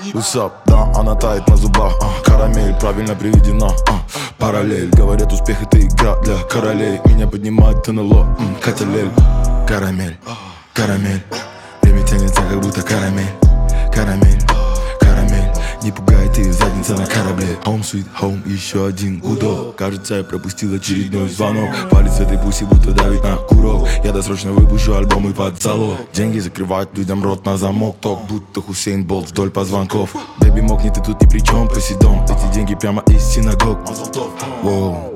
Усап, да, она тает на зубах, карамель правильно приведена, параллель. Говорят, успех это игра для королей. Меня поднимает НЛО, Каталель. Карамель, карамель, время тянется, как будто карамель. Карамель, карамель, не пугай, ты задница на корабле. Home sweet home, еще один гудок. Кажется, я пропустил очередной звонок. Палец в этой пуси будто давит на курок. Я досрочно выпущу альбом и под залог. Деньги закрывают людям рот на замок. Ток, будто Хусейн Болт вдоль позвонков. Бэби, мокни, ты тут ни при чем, Посейдон. Эти деньги прямо из синагог. Воу.